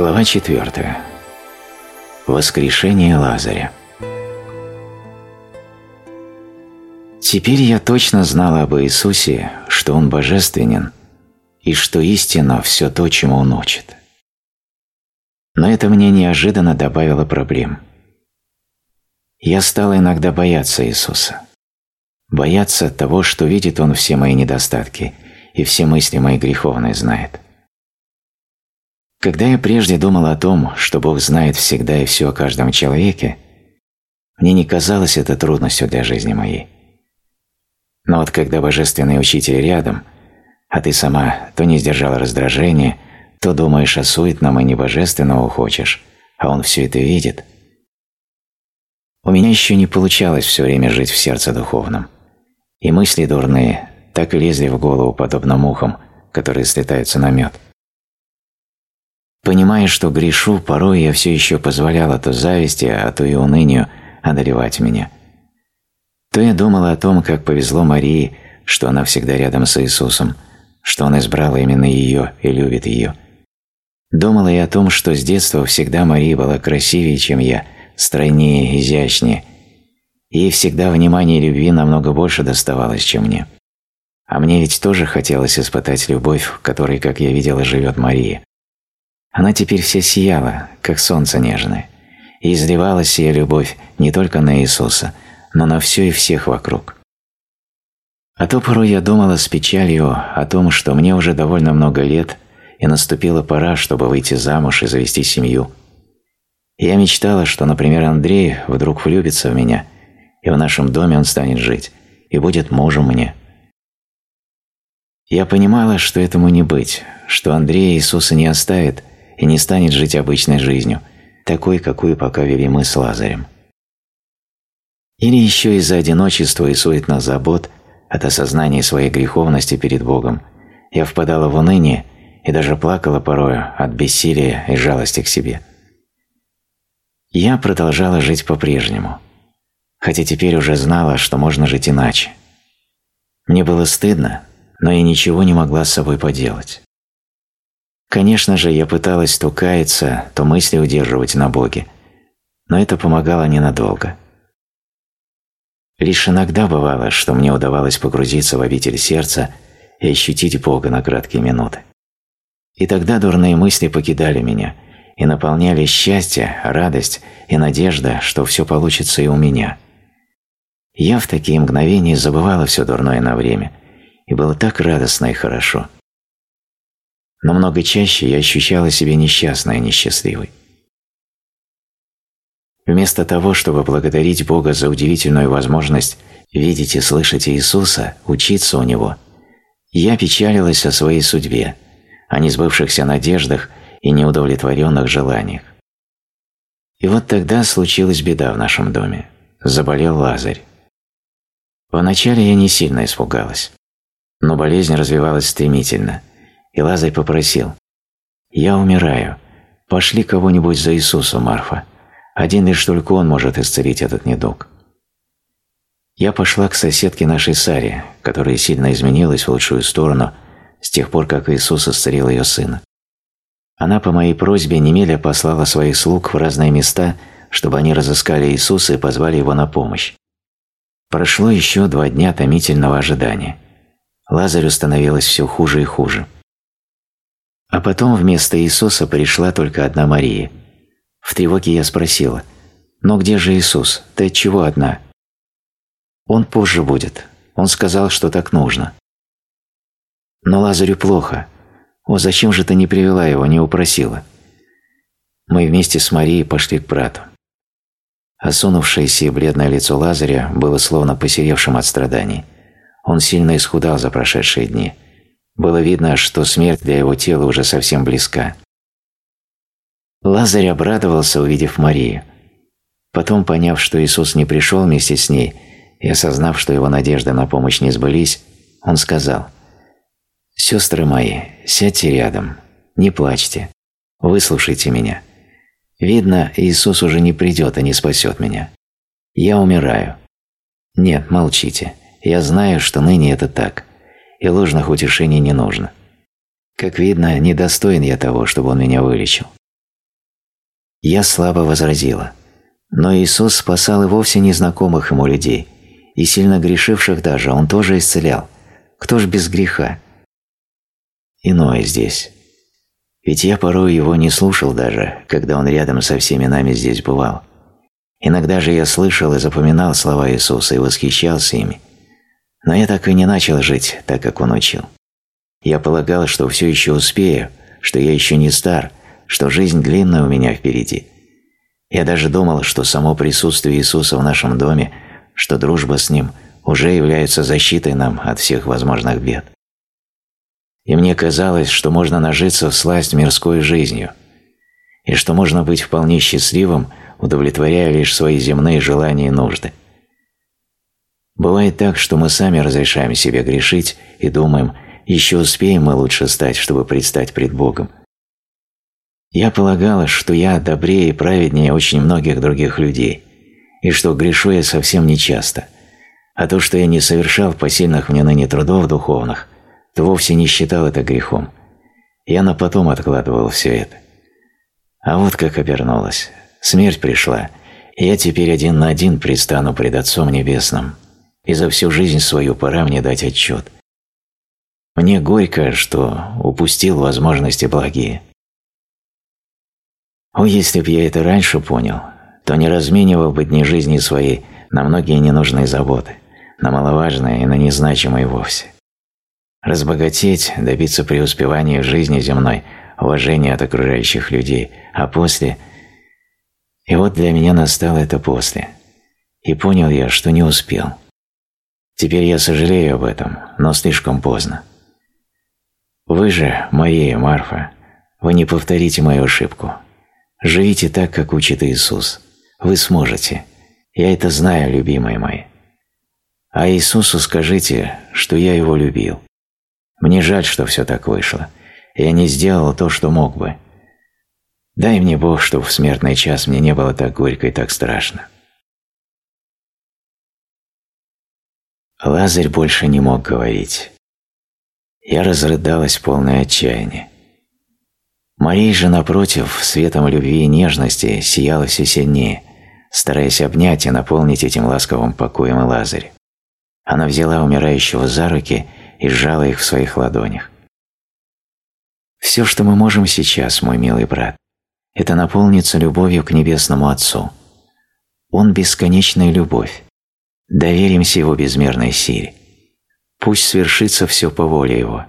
Глава 4. Воскрешение Лазаря. Теперь я точно знала об Иисусе, что Он божественен и что истинно все то, чему Он учит. Но это мне неожиданно добавило проблем. Я стала иногда бояться Иисуса. Бояться того, что видит Он все мои недостатки и все мысли мои греховные знает. Когда я прежде думал о том, что Бог знает всегда и все о каждом человеке, мне не казалось это трудностью для жизни моей. Но вот когда Божественный Учитель рядом, а ты сама то не сдержала раздражения, то думаешь о суетном и небожественного хочешь, а Он все это видит. У меня еще не получалось все время жить в сердце духовном, и мысли дурные так и лезли в голову, подобно мухам, которые слетаются на мед. Понимая, что грешу, порой я все еще позволяла то зависти, а то и унынию одолевать меня. То я думала о том, как повезло Марии, что она всегда рядом с Иисусом, что Он избрал именно ее и любит ее. Думала и о том, что с детства всегда Мария была красивее, чем я, стройнее, изящнее. Ей всегда внимания и любви намного больше доставалось, чем мне. А мне ведь тоже хотелось испытать любовь, в которой, как я видела, живет Мария. Она теперь вся сияла, как солнце нежное, и изливалась сия любовь не только на Иисуса, но на все и всех вокруг. А то порой я думала с печалью о том, что мне уже довольно много лет, и наступила пора, чтобы выйти замуж и завести семью. И я мечтала, что, например, Андрей вдруг влюбится в меня, и в нашем доме он станет жить, и будет мужем мне. Я понимала, что этому не быть, что Андрей Иисуса не оставит и не станет жить обычной жизнью, такой, какую пока вели мы с Лазарем. Или еще из-за одиночества и суетных забот, от осознания своей греховности перед Богом, я впадала в уныние и даже плакала порою от бессилия и жалости к себе. Я продолжала жить по-прежнему, хотя теперь уже знала, что можно жить иначе. Мне было стыдно, но я ничего не могла с собой поделать. Конечно же, я пыталась то каяться, то мысли удерживать на Боге, но это помогало ненадолго. Лишь иногда бывало, что мне удавалось погрузиться в обитель сердца и ощутить Бога на краткие минуты. И тогда дурные мысли покидали меня и наполняли счастье, радость и надежда, что все получится и у меня. Я в такие мгновения забывала все дурное на время, и было так радостно и хорошо. Но много чаще я ощущала себя несчастной и несчастливой. Вместо того, чтобы благодарить Бога за удивительную возможность видеть и слышать Иисуса, учиться у Него, я печалилась о своей судьбе, о несбывшихся надеждах и неудовлетворенных желаниях. И вот тогда случилась беда в нашем доме. Заболел Лазарь. Вначале я не сильно испугалась, но болезнь развивалась стремительно, и Лазарь попросил: «Я умираю, пошли кого-нибудь за Иисусом, Марфа. Один лишь только Он может исцелить этот недуг». Я пошла к соседке нашей Саре, которая сильно изменилась в лучшую сторону с тех пор, как Иисус исцелил ее сына. Она по моей просьбе немедля послала своих слуг в разные места, чтобы они разыскали Иисуса и позвали Его на помощь. Прошло еще 2 дня томительного ожидания. Лазарю становилось все хуже и хуже. А потом вместо Иисуса пришла только одна Мария. В тревоге я спросила: «Но где же Иисус? Ты отчего одна?» «Он позже будет. Он сказал, что так нужно». «Но Лазарю плохо. О, зачем же ты не привела его, не упросила?» Мы вместе с Марией пошли к брату. Осунувшееся и бледное лицо Лазаря было словно посеревшим от страданий. Он сильно исхудал за прошедшие дни. Было видно, что смерть для его тела уже совсем близка. Лазарь обрадовался, увидев Марию. Потом, поняв, что Иисус не пришел вместе с ней, и осознав, что его надежды на помощь не сбылись, он сказал: «Сестры мои, сядьте рядом, не плачьте, выслушайте меня. Видно, Иисус уже не придет и не спасет меня. Я умираю. Нет, молчите, я знаю, что ныне это так, и ложных утешений не нужно. Как видно, недостоин я того, чтобы Он меня вылечил. Я слабо возразила. Но Иисус спасал и вовсе незнакомых ему людей, и сильно грешивших даже Он тоже исцелял. Кто ж без греха? Иное здесь. Ведь я порой Его не слушал даже, когда Он рядом со всеми нами здесь бывал. Иногда же я слышал и запоминал слова Иисуса и восхищался ими. Но я так и не начал жить так, как Он учил. Я полагал, что все еще успею, что я еще не стар, что жизнь длинная у меня впереди. Я даже думал, что само присутствие Иисуса в нашем доме, что дружба с Ним уже является защитой нам от всех возможных бед. И мне казалось, что можно нажиться всласть мирской жизнью, и что можно быть вполне счастливым, удовлетворяя лишь свои земные желания и нужды. Бывает так, что мы сами разрешаем себе грешить и думаем, еще успеем мы лучше стать, чтобы предстать пред Богом. Я полагала, что я добрее и праведнее очень многих других людей, и что грешу я совсем нечасто, а то, что я не совершал посильных мне ныне трудов духовных, то вовсе не считал это грехом. Я на потом откладывал все это. А вот как обернулось. Смерть пришла, и я теперь один на один предстану пред Отцом Небесным, и за всю жизнь свою пора мне дать отчет. Мне горько, что упустил возможности благие. О, если б я это раньше понял, то не разменивал бы дни жизни своей на многие ненужные заботы, на маловажные и на незначимые вовсе. Разбогатеть, добиться преуспевания в жизни земной, уважения от окружающих людей, а после... И вот для меня настало это после. И понял я, что не успел. Теперь я сожалею об этом, но слишком поздно. Вы же, Мария, Марфа, вы не повторите мою ошибку. Живите так, как учит Иисус. Вы сможете. Я это знаю, любимые мои. А Иисусу скажите, что я Его любил. Мне жаль, что все так вышло. Я не сделал то, что мог бы. Дай мне Бог, чтобы в смертный час мне не было так горько и так страшно. Лазарь больше не мог говорить. Я разрыдалась в полное отчаяние. Мария же, напротив, светом любви и нежности сияла все сильнее, стараясь обнять и наполнить этим ласковым покоем и Лазаря. Она взяла умирающего за руки и сжала их в своих ладонях. Все, что мы можем сейчас, мой милый брат, это наполниться любовью к Небесному Отцу. Он – бесконечная любовь. Доверимся Его безмерной силе. Пусть свершится все по воле Его.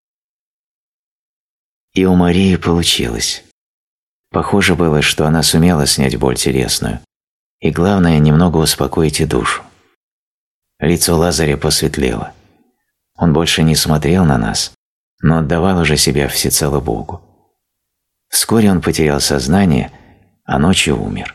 И у Марии получилось. Похоже было, что она сумела снять боль телесную. И главное, немного успокоить и душу. Лицо Лазаря посветлело. Он больше не смотрел на нас, но отдавал уже себя всецело Богу. Вскоре он потерял сознание, а ночью умер.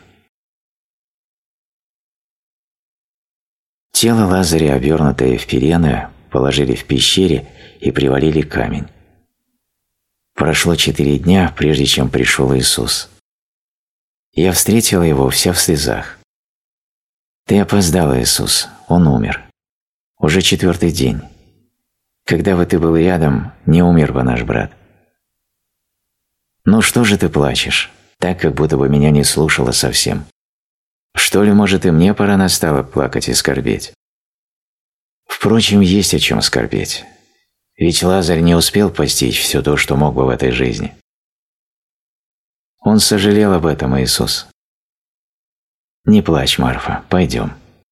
Тело Лазаря, обернутое в пирены, положили в пещере и привалили камень. Прошло 4 дня, прежде чем пришел Иисус. Я встретила Его вся в слезах. Ты опоздал, Иисус, Он умер. Уже 4-й день. Когда бы ты был рядом, не умер бы наш брат. Ну что же ты плачешь, так, как будто бы меня не слушала совсем? Что ли, может, и мне пора настало плакать и скорбеть? Впрочем, есть о чем скорбеть. Ведь Лазарь не успел постичь все то, что мог бы в этой жизни. Он сожалел об этом, Иисус. Не плачь, Марфа, пойдем.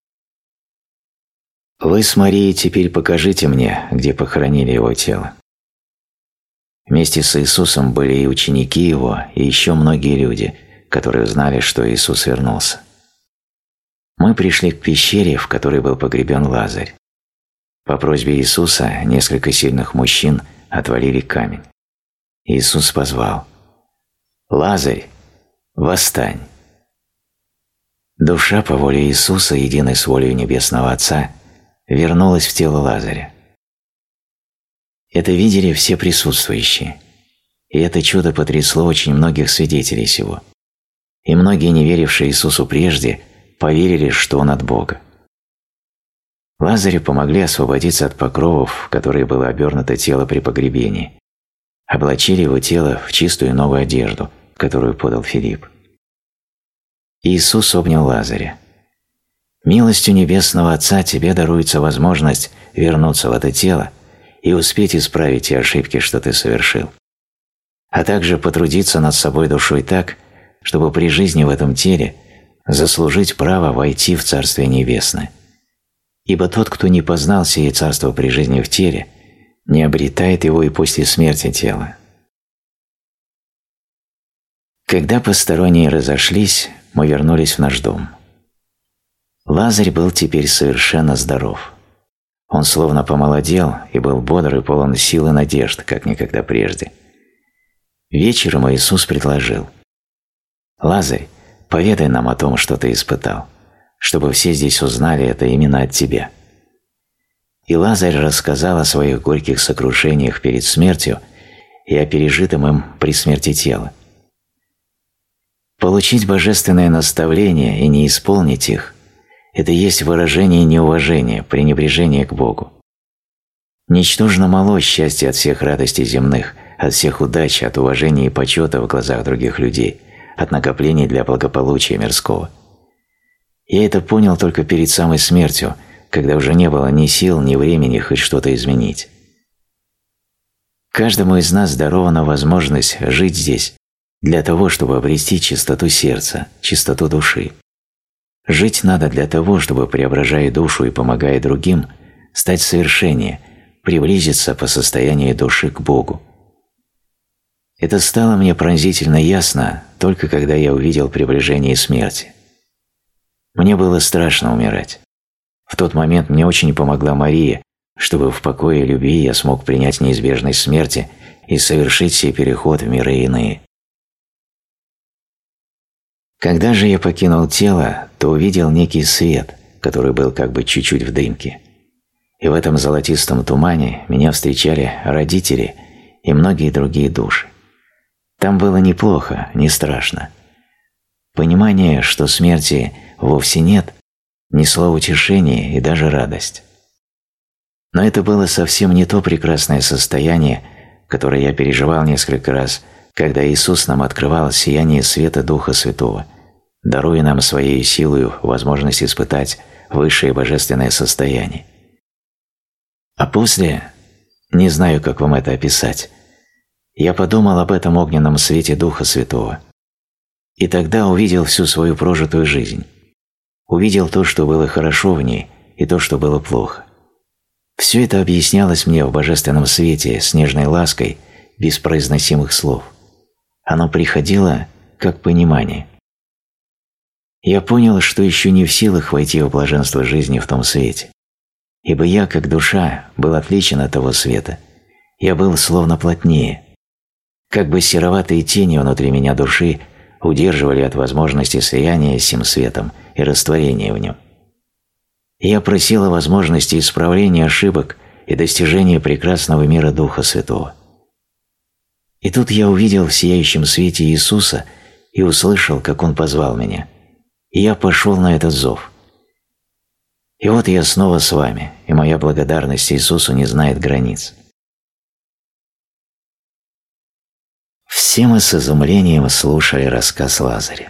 Вы с Марией теперь покажите мне, где похоронили его тело. Вместе с Иисусом были и ученики Его, и еще многие люди, которые знали, что Иисус вернулся. Мы пришли к пещере, в которой был погребен Лазарь. По просьбе Иисуса несколько сильных мужчин отвалили камень. Иисус позвал: «Лазарь, восстань!» Душа по воле Иисуса, единой с волей Небесного Отца, вернулась в тело Лазаря. Это видели все присутствующие, и это чудо потрясло очень многих свидетелей сего. И многие, не верившие Иисусу прежде, поверили, что Он от Бога. Лазарю помогли освободиться от покровов, в которые было обернуто тело при погребении, облачили его тело в чистую новую одежду, которую подал Филипп. Иисус обнял Лазаря. «Милостью Небесного Отца тебе даруется возможность вернуться в это тело и успеть исправить те ошибки, что ты совершил, а также потрудиться над собой душой так, чтобы при жизни в этом теле заслужить право войти в Царствие Небесное. Ибо тот, кто не познал сие Царство при жизни в теле, не обретает его и после смерти тела». Когда посторонние разошлись, мы вернулись в наш дом. Лазарь был теперь совершенно здоров. Он словно помолодел и был бодр и полон сил и надежд, как никогда прежде. Вечером Иисус предложил: «Лазарь, поведай нам о том, что ты испытал, чтобы все здесь узнали это именно от тебя». И Лазарь рассказал о своих горьких сокрушениях перед смертью и о пережитом им при смерти тела. Получить божественное наставление и не исполнить их – это есть выражение неуважения, пренебрежения к Богу. Ничтожно мало счастья от всех радостей земных, от всех удач, от уважения и почета в глазах других людей, от накоплений для благополучия мирского. Я это понял только перед самой смертью, когда уже не было ни сил, ни времени хоть что-то изменить. Каждому из нас дарована возможность жить здесь для того, чтобы обрести чистоту сердца, чистоту души. Жить надо для того, чтобы, преображая душу и помогая другим, стать совершеннее, приблизиться по состоянию души к Богу. Это стало мне пронзительно ясно только когда я увидел приближение смерти. Мне было страшно умирать. В тот момент мне очень помогла Мария, чтобы в покое и любви я смог принять неизбежность смерти и совершить сей переход в миры иные. Когда же я покинул тело, то увидел некий свет, который был как бы чуть-чуть в дымке. И в этом золотистом тумане меня встречали родители и многие другие души. Там было неплохо, не страшно. Понимание, что смерти вовсе нет, несло утешение и даже радость. Но это было совсем не то прекрасное состояние, которое я переживал несколько раз, когда Иисус нам открывал сияние света Духа Святого, даруя нам своей силой возможность испытать высшее божественное состояние. А после, не знаю, как вам это описать, я подумал об этом огненном свете Духа Святого. И тогда увидел всю свою прожитую жизнь. Увидел то, что было хорошо в ней, и то, что было плохо. Все это объяснялось мне в божественном свете с нежной лаской, без произносимых слов. Оно приходило как понимание. Я понял, что еще не в силах войти в блаженство жизни в том свете, ибо я, как душа, был отличен от того света. Я был словно плотнее. Как бы сероватые тени внутри меня души удерживали от возможности слияния с сим светом и растворения в нем. Я просил о возможности исправления ошибок и достижения прекрасного мира Духа Святого. И тут я увидел в сияющем свете Иисуса и услышал, как Он позвал меня. И я пошел на этот зов. И вот я снова с вами, и моя благодарность Иисусу не знает границ. Все мы с изумлением слушали рассказ Лазаря.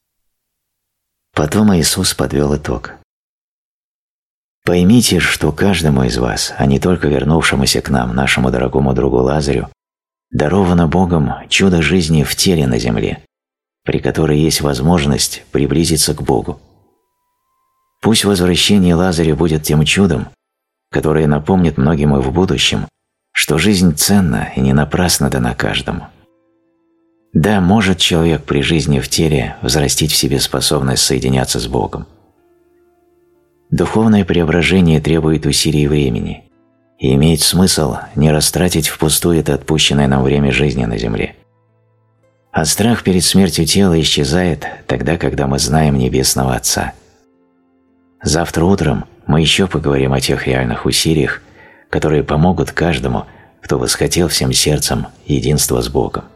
Потом Иисус подвел итог. «Поймите, что каждому из вас, а не только вернувшемуся к нам, нашему дорогому другу Лазарю, даровано Богом чудо жизни в теле на земле, при которой есть возможность приблизиться к Богу. Пусть возвращение Лазаря будет тем чудом, которое напомнит многим и в будущем, что жизнь ценна и не напрасно дана каждому. Да, может человек при жизни в теле взрастить в себе способность соединяться с Богом. Духовное преображение требует усилий и времени, и имеет смысл не растратить впустую это отпущенное нам время жизни на земле. А страх перед смертью тела исчезает тогда, когда мы знаем Небесного Отца. Завтра утром мы еще поговорим о тех реальных усилиях, которые помогут каждому, кто восхотел всем сердцем единства с Богом.